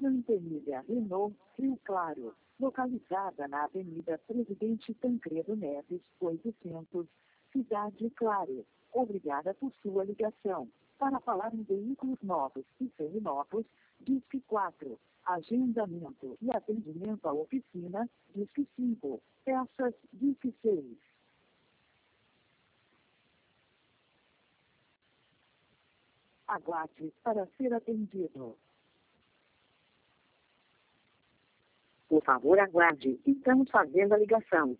Santa Emília Renault, Rio Claro, localizada na Avenida Presidente Tancredo Neves, 800, Cidade Claro. Obrigada por sua ligação. Para falar em veículos novos e seminovos, disque 4. Agendamento e atendimento à oficina, disque 5. Peças, disque 6. Aguarde para ser atendido. Por favor, aguarde. Estamos fazendo a ligação.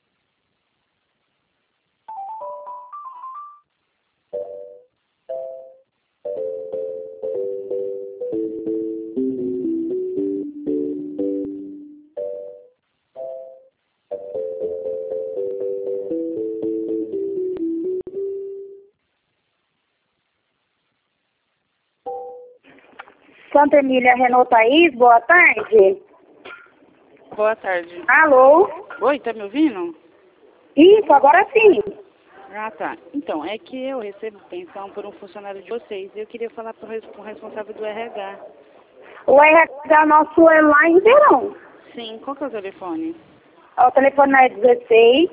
Santa Emília Renault Thaís, boa tarde. Boa tarde. Alô? Oi, tá me ouvindo? Isso, agora sim. Ah, tá. Então, é que eu recebo pensão por um funcionário de vocês e eu queria falar com o responsável do RH. O RH nosso é lá em Verão. Sim, qual que é o telefone? O telefone é 16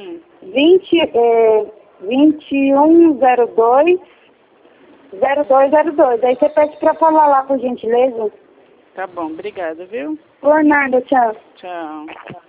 2102 0202. Aí você pede para falar lá, por gentileza. Tá bom, obrigada, viu? Por nada, tchau. Tchau.